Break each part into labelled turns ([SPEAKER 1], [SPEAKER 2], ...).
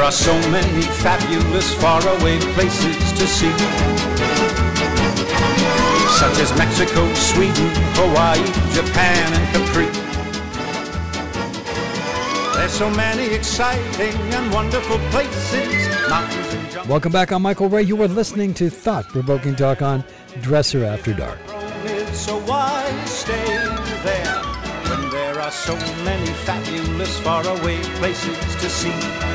[SPEAKER 1] are so many fabulous faraway places to see, such as Mexico, Sweden, Hawaii, Japan, and Capri. There's so many exciting and wonderful places, mountains and jungles.
[SPEAKER 2] Welcome back. I'm Michael Ray. You are listening to Thought-Provoking Talk on Dresser After Dark.
[SPEAKER 1] So why stay there when there are so many fabulous faraway places to see?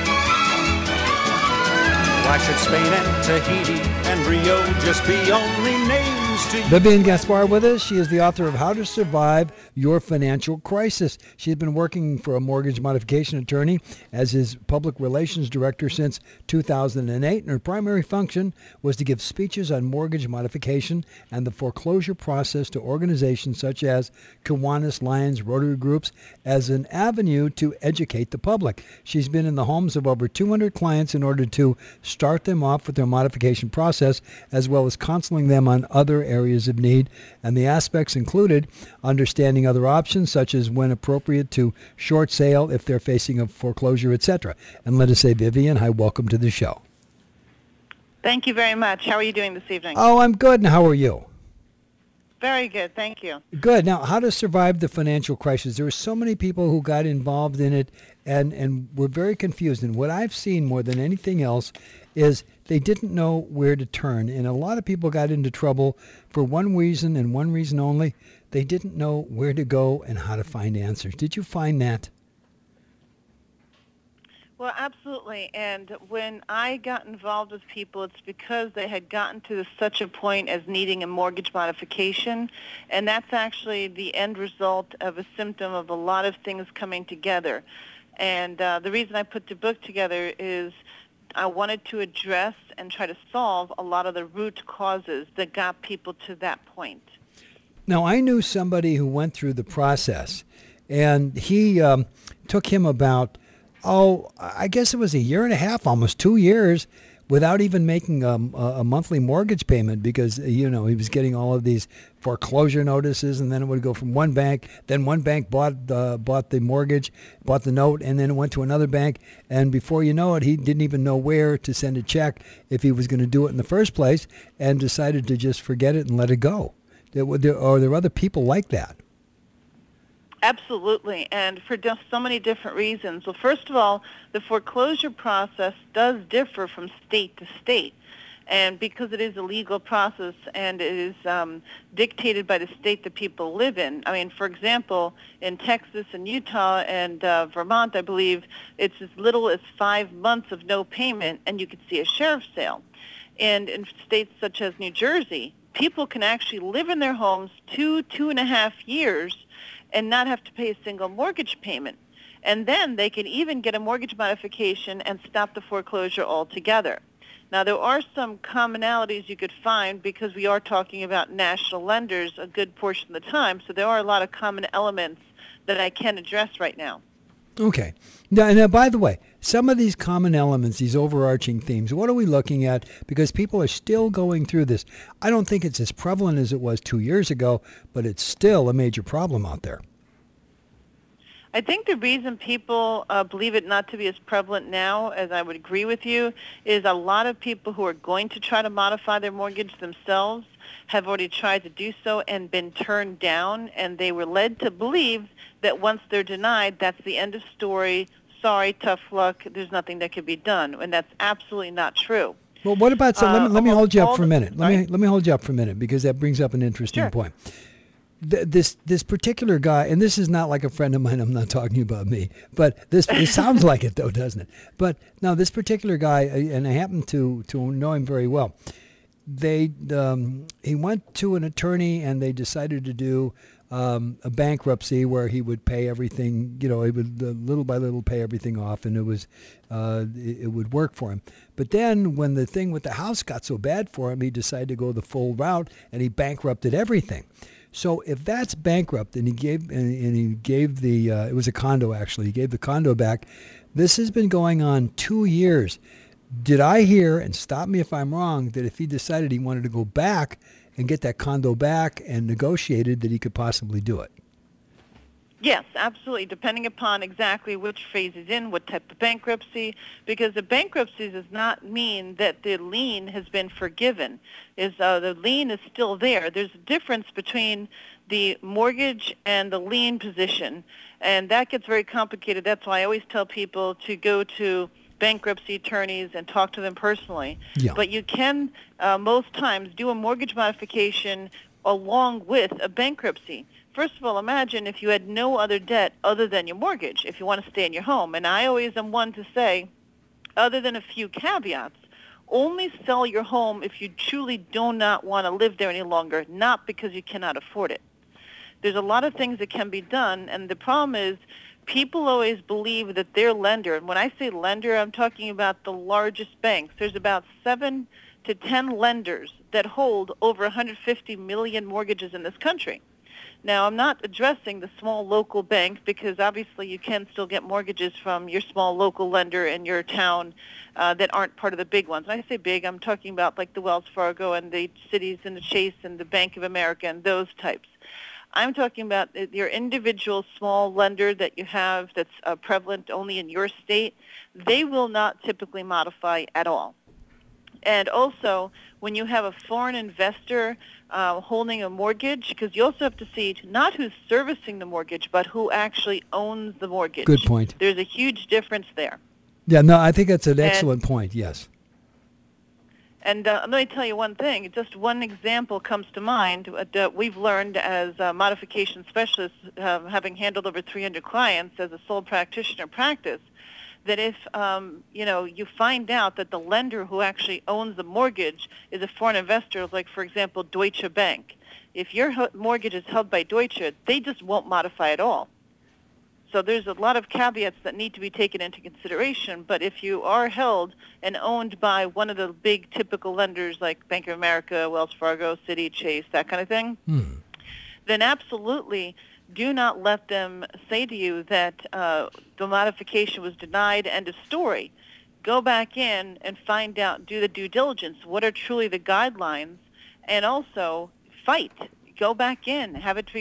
[SPEAKER 1] Why should Spain and Tahiti and Rio just be only names to you?
[SPEAKER 2] Vivian Gaspar with us. She is the author of How to Survive Your Financial Crisis. She's been working for a mortgage modification attorney as his public relations director since 2008, and her primary function was to give speeches on mortgage modification and the foreclosure process to organizations such as Kiwanis, Lions, Rotary Groups as an avenue to educate the public. She's been in the homes of over 200 clients in order to start them off with their modification process, as well as counseling them on other areas of need. And the aspects included understanding other options, such as when appropriate to short sale if they're facing a foreclosure, etc. And let us say, Vivian, hi, welcome to the show.
[SPEAKER 3] Thank you very much. How are you doing this evening?
[SPEAKER 2] Oh, I'm good. And how are you?
[SPEAKER 3] Very good. Thank you.
[SPEAKER 2] Good. Now, how to survive the financial crisis. There were so many people who got involved in it and were very confused. And what I've seen more than anything else is they didn't know where to turn. And a lot of people got into trouble for one reason and one reason only. They didn't know where to go and how to find answers. Did you find that?
[SPEAKER 3] Well, absolutely. And when I got involved with people, it's because they had gotten to such a point as needing a mortgage modification. And that's actually the end result of a symptom of a lot of things coming together. And the reason I put the book together is I wanted to address and try to solve a lot of the root causes that got people to that point.
[SPEAKER 2] Now, I knew somebody who went through the process, and he took him about, I guess it was a year and a half, almost 2 years, without even making a monthly mortgage payment because, he was getting all of these foreclosure notices, and then it would go from one bank. Then one bank bought the mortgage, bought the note, and then it went to another bank. And before you know it, he didn't even know where to send a check if he was going to do it in the first place, and decided to just forget it and let it go. There are other people like that.
[SPEAKER 3] Absolutely, and for just so many different reasons. Well, first of all, the foreclosure process does differ from state to state. And because it is a legal process and it is dictated by the state that people live in. I mean, for example, in Texas and Utah and Vermont, I believe, it's as little as 5 months of no payment and you could see a sheriff's sale. And in states such as New Jersey, people can actually live in their homes 2.5 years and not have to pay a single mortgage payment. And then they can even get a mortgage modification and stop the foreclosure altogether. Now, there are some commonalities you could find because we are talking about national lenders a good portion of the time, so there are a lot of common elements that I can address right now.
[SPEAKER 2] Okay. Now, by the way, some of these common elements, these overarching themes, what are we looking at? Because people are still going through this. I don't think it's as prevalent as it was 2 years ago, but it's still a major problem out there.
[SPEAKER 3] I think the reason people believe it not to be as prevalent now, as I would agree with you, is a lot of people who are going to try to modify their mortgage themselves have already tried to do so and been turned down, and they were led to believe that once they're denied, that's the end of story. Sorry, tough luck. There's nothing that can be done, and that's absolutely not true.
[SPEAKER 2] Well, what about, so let me hold you up for a minute.
[SPEAKER 3] Let
[SPEAKER 2] me hold you up for a minute because that brings up an interesting point. This particular guy, and this is not like a friend of mine, I'm not talking about me, but it sounds like it though, doesn't it? But no, this particular guy, and I happen to know him very well, he went to an attorney and they decided to do a bankruptcy where he would pay everything, he would little by little pay everything off, and it would work for him. But then when the thing with the house got so bad for him, he decided to go the full route and he bankrupted everything. So if that's bankrupt, and he gave the it was a condo actually, he gave the condo back. This has been going on 2 years. Did I hear, and stop me if I'm wrong, that if he decided he wanted to go back and get that condo back and negotiated, that he could possibly do it?
[SPEAKER 3] Yes, absolutely, depending upon exactly which phase is in, what type of bankruptcy, because the bankruptcy does not mean that the lien has been forgiven. The lien is still there. There's a difference between the mortgage and the lien position, and that gets very complicated. That's why I always tell people to go to bankruptcy attorneys and talk to them personally.
[SPEAKER 2] Yeah.
[SPEAKER 3] But you can, most times, do a mortgage modification along with a bankruptcy. First of all, imagine if you had no other debt other than your mortgage, if you want to stay in your home. And I always am one to say, other than a few caveats, only sell your home if you truly do not want to live there any longer, not because you cannot afford it. There's a lot of things that can be done, and the problem is people always believe that their lender, and when I say lender, I'm talking about the largest banks. There's about 7 to 10 lenders that hold over 150 million mortgages in this country. Now, I'm not addressing the small local bank because obviously you can still get mortgages from your small local lender in your town that aren't part of the big ones. When I say big, I'm talking about like the Wells Fargo and the Cities and the Chase and the Bank of America and those types. I'm talking about your individual small lender that you have that's prevalent only in your state. They will not typically modify at all. And also, when you have a foreign investor holding a mortgage, because you also have to see not who's servicing the mortgage, but who actually owns the mortgage.
[SPEAKER 2] Good point.
[SPEAKER 3] There's a huge difference there.
[SPEAKER 2] Yeah, no, I think that's an excellent point, yes.
[SPEAKER 3] And let me tell you one thing. Just one example comes to mind that we've learned as modification specialists, having handled over 300 clients as a sole practitioner practice, that if you find out that the lender who actually owns the mortgage is a foreign investor, like, for example, Deutsche Bank. If your mortgage is held by Deutsche, they just won't modify at all. So there's a lot of caveats that need to be taken into consideration. But if you are held and owned by one of the big typical lenders like Bank of America, Wells Fargo, Citi, Chase, that kind of thing, then absolutely do not let them say to you that the modification was denied, end of story. Go back in and find out, do the due diligence. What are truly the guidelines? And also fight. Go back in, have it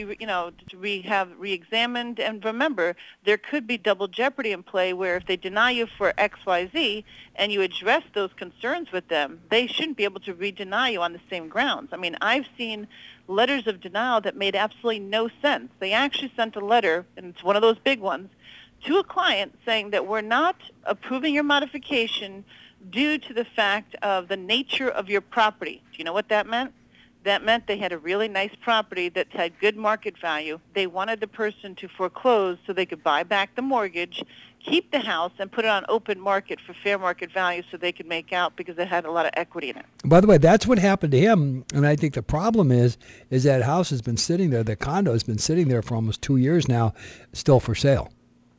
[SPEAKER 3] re-examined, and remember, there could be double jeopardy in play where if they deny you for X, Y, Z, and you address those concerns with them, they shouldn't be able to re-deny you on the same grounds. I mean, I've seen letters of denial that made absolutely no sense. They actually sent a letter, and it's one of those big ones, to a client saying that we're not approving your modification due to the fact of the nature of your property. Do you know what that meant? That meant they had a really nice property that had good market value. They wanted the person to foreclose so they could buy back the mortgage, keep the house, and put it on open market for fair market value so they could make out because it had a lot of equity in it.
[SPEAKER 2] By the way, that's what happened to him, and I think the problem is that house has been sitting there, the condo has been sitting there for almost 2 years now, still for sale.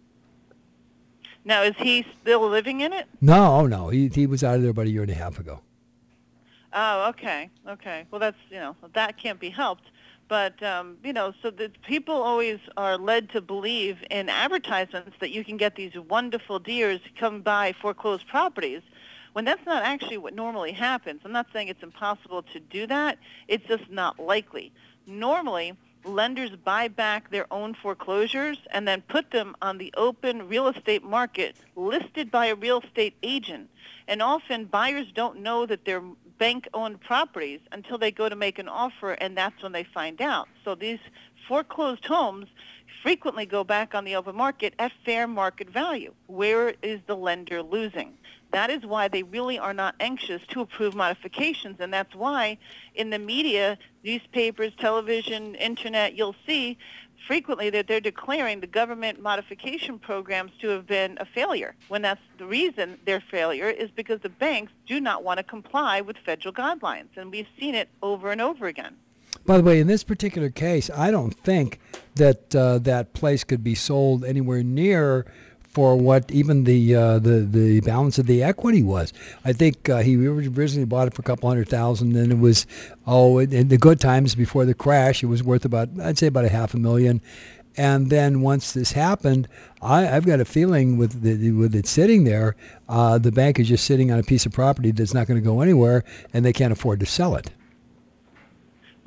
[SPEAKER 3] Now, is he still living in it?
[SPEAKER 2] No, he was out of there about a year and a half ago.
[SPEAKER 3] Oh, okay. Well, that's, that can't be helped. But, so the people always are led to believe in advertisements that you can get these wonderful deals to come buy foreclosed properties, when that's not actually what normally happens. I'm not saying it's impossible to do that. It's just not likely. Normally, lenders buy back their own foreclosures and then put them on the open real estate market listed by a real estate agent. And often buyers don't know that they're bank-owned properties until they go to make an offer, and that's when they find out. So these foreclosed homes frequently go back on the open market at fair market value. Where is the lender losing? That is why they really are not anxious to approve modifications, and that's why in the media, newspapers, television, internet, you'll see frequently that they're declaring the government modification programs to have been a failure, when that's the reason they're failure is because the banks do not want to comply with federal guidelines, and we've seen it over and over again.
[SPEAKER 2] By the way, in this particular case, I don't think that that place could be sold anywhere near for what even the balance of the equity was. I think he originally bought it for a couple $100,000, and it was in the good times before the crash, it was worth about $500,000. And then once this happened, I've got a feeling with it sitting there, the bank is just sitting on a piece of property that's not going to go anywhere, and they can't afford to sell it.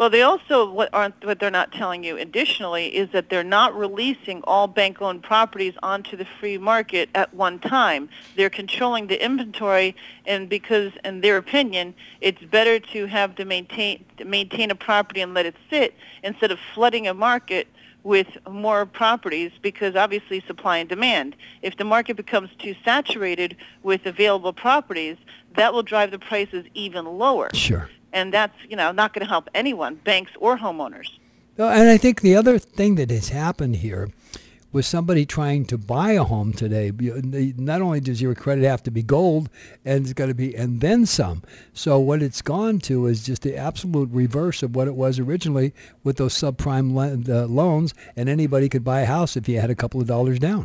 [SPEAKER 3] Well, they also, what they're not telling you additionally is that they're not releasing all bank-owned properties onto the free market at one time. They're controlling the inventory, and because, in their opinion, it's better to have to maintain a property and let it sit instead of flooding a market with more properties, because obviously supply and demand. If the market becomes too saturated with available properties, that will drive the prices even lower.
[SPEAKER 2] Sure.
[SPEAKER 3] And that's, not going to help anyone, banks or homeowners.
[SPEAKER 2] And I think the other thing that has happened here was somebody trying to buy a home today. Not only does your credit have to be gold, and it's got to be, and then some. So what it's gone to is just the absolute reverse of what it was originally with those subprime loans, and anybody could buy a house if you had a couple of dollars down.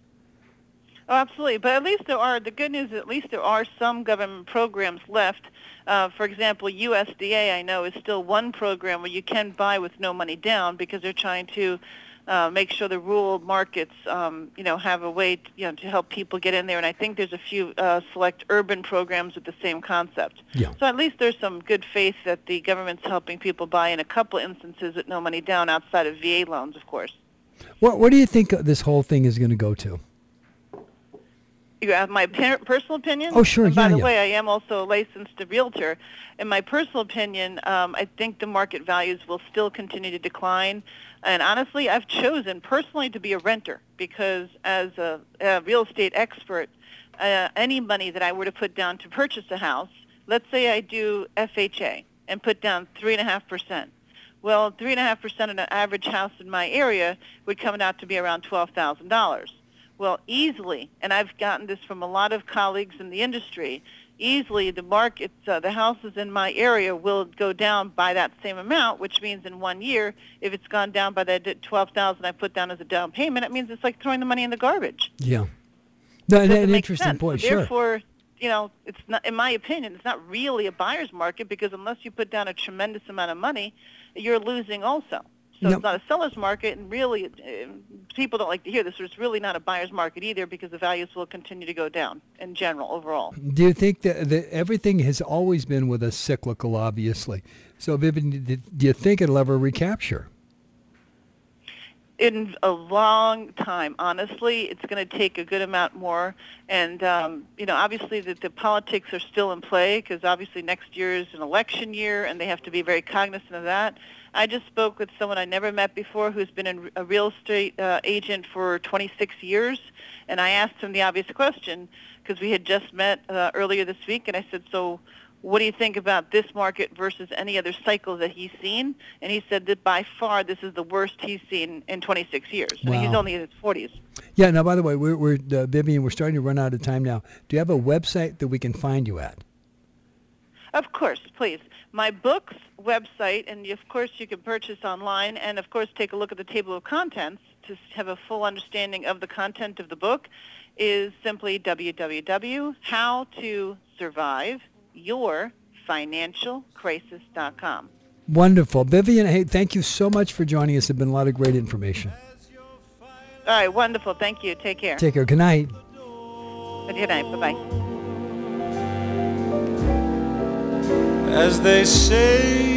[SPEAKER 3] Oh, absolutely. But at least the good news is at least there are some government programs left. For example, USDA, I know, is still one program where you can buy with no money down because they're trying to make sure the rural markets, have a way, to help people get in there. And I think there's a few select urban programs with the same concept.
[SPEAKER 2] Yeah.
[SPEAKER 3] So at least there's some good faith that the government's helping people buy in a couple instances with no money down outside of VA loans, of course.
[SPEAKER 2] What do you think this whole thing is going to go to?
[SPEAKER 3] You have my personal opinion?
[SPEAKER 2] Oh, sure.
[SPEAKER 3] And by the
[SPEAKER 2] yeah.
[SPEAKER 3] way, I am also a licensed realtor. In my personal opinion, I think the market values will still continue to decline. And honestly, I've chosen personally to be a renter because as a real estate expert, any money that I were to put down to purchase a house, let's say I do FHA and put down 3.5%. Well, 3.5% of an average house in my area would come out to be around $12,000. Well, easily, and I've gotten this from a lot of colleagues in the industry, easily the markets, the houses in my area will go down by that same amount, which means in 1 year, if it's gone down by that $12,000 I put down as a down payment, it means it's like throwing the money in the garbage.
[SPEAKER 2] Yeah. No, an interesting
[SPEAKER 3] sense.
[SPEAKER 2] point,
[SPEAKER 3] So
[SPEAKER 2] sure.
[SPEAKER 3] therefore, it's not, in my opinion, it's not really a buyer's market because unless you put down a tremendous amount of money, you're losing also. So It's not a seller's market, and really, people don't like to hear this, but it's really not a buyer's market either because the values will continue to go down in general, overall.
[SPEAKER 2] Do you think that everything has always been with us cyclical, obviously? So, Vivian, do you think it'll ever recapture?
[SPEAKER 3] In a long time, honestly, it's going to take a good amount more. And, obviously the politics are still in play because obviously next year is an election year and they have to be very cognizant of that. I just spoke with someone I never met before who's been a real estate agent for 26 years. And I asked him the obvious question because we had just met earlier this week. And I said, so what do you think about this market versus any other cycle that he's seen? And he said that by far this is the worst he's seen in 26 years.
[SPEAKER 2] Wow.
[SPEAKER 3] I mean, he's only in his 40s.
[SPEAKER 2] Yeah, now, by the way, we're Vivian, we're starting to run out of time now. Do you have a website that we can find you at?
[SPEAKER 3] Of course, please. My book's website, and of course you can purchase online, and of course take a look at the table of contents to have a full understanding of the content of the book, is simply www.howtosurviveyourfinancialcrisis.com.
[SPEAKER 2] Wonderful. Vivian, hey, thank you so much for joining us. There's been a lot of great information.
[SPEAKER 3] All right, wonderful. Thank you. Take care.
[SPEAKER 2] Take care. Good night.
[SPEAKER 3] Good night. Bye-bye.
[SPEAKER 1] As they say